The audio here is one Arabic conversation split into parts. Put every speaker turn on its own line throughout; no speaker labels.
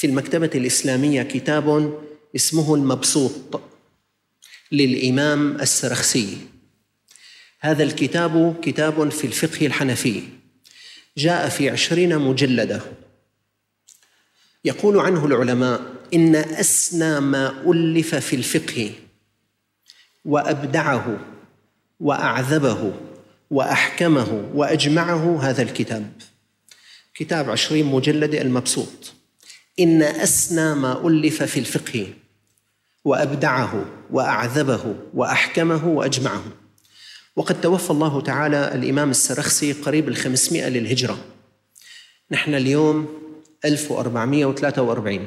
في المكتبة الإسلامية كتاب اسمه المبسوط للإمام السرخسي. هذا الكتاب كتاب في الفقه الحنفي، جاء في 20 مجلدة. يقول عنه العلماء إن أسنى ما ألف في الفقه وأبدعه وأعذبه وأحكمه وأجمعه هذا الكتاب، كتاب 20 مجلد المبسوط. إن أسنى ما ألف في الفقه وأبدعه وأعذبه وأحكمه وأجمعه. وقد توفى الله تعالى الإمام السرخسي قريب 500 للهجرة، نحن اليوم 1443.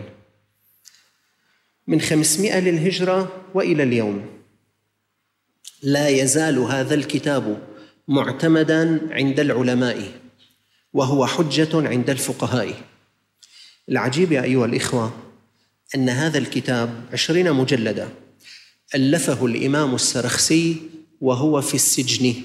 من 500 للهجرة وإلى اليوم لا يزال هذا الكتاب معتمداً عند العلماء، وهو حجة عند الفقهاء. العجيب يا أيها الإخوة أن هذا الكتاب 20 مجلدة ألفه الإمام السرخسي وهو في السجن،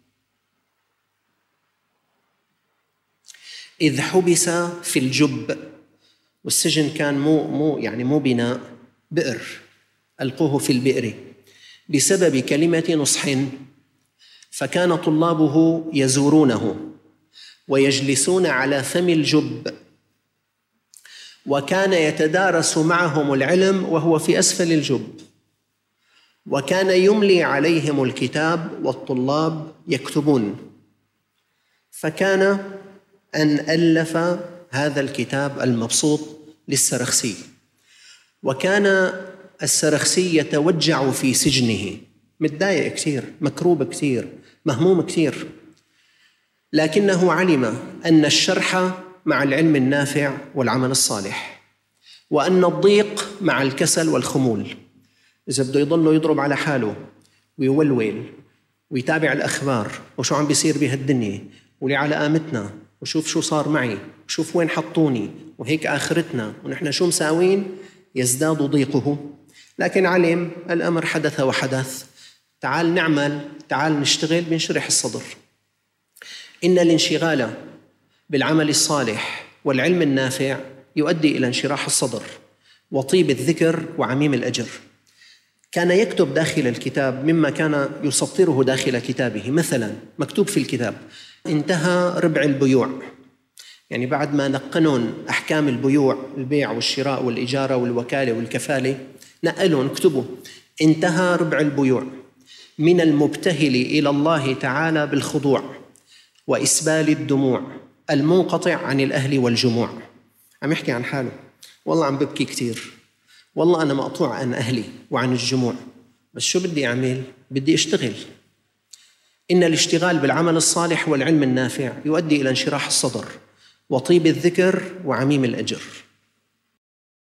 إذ حبس في الجب. والسجن كان مو بناء، بئر، ألقوه في البئر بسبب كلمة نصح. فكان طلابه يزورونه ويجلسون على فم الجب، وكان يتدارس معهم العلم وهو في أسفل الجب، وكان يملي عليهم الكتاب والطلاب يكتبون. فكان أن ألف هذا الكتاب المبسوط للسرخسي. وكان السرخسي يتوجع في سجنه، متضايق كثير، مكروب كثير، مهموم كثير، لكنه علم أن الشرح مع العلم النافع والعمل الصالح، وأن الضيق مع الكسل والخمول. إذا بده يضل يضرب على حاله ويولول ويتابع الأخبار وشو عم بيصير بهالدنيا ولي على قامتنا وشوف شو صار معي وشوف وين حطوني وهيك آخرتنا ونحن شو مساوين، يزداد ضيقه. لكن علم الأمر حدث وحدث، تعال نعمل، تعال نشتغل، بنشرح الصدر. إن الانشغال بالعمل الصالح والعلم النافع يؤدي إلى انشراح الصدر وطيب الذكر وعميم الأجر. كان يكتب داخل الكتاب مما كان يسطره داخل كتابه. مثلا مكتوب في الكتاب: انتهى ربع البيوع، يعني بعد ما نقنون أحكام البيوع، البيع والشراء والإجارة والوكالة والكفالة، نقلون اكتبوا: انتهى ربع البيوع من المبتهل إلى الله تعالى بالخضوع وإسبال الدموع المنقطع عن الأهل والجموع. عم يحكي عن حاله: والله عم ببكي كتير، والله أنا مقطوع عن أهلي وعن الجموع، بس شو بدي أعمل؟ بدي أشتغل. إن الاشتغال بالعمل الصالح والعلم النافع يؤدي إلى انشراح الصدر وطيب الذكر وعميم الأجر.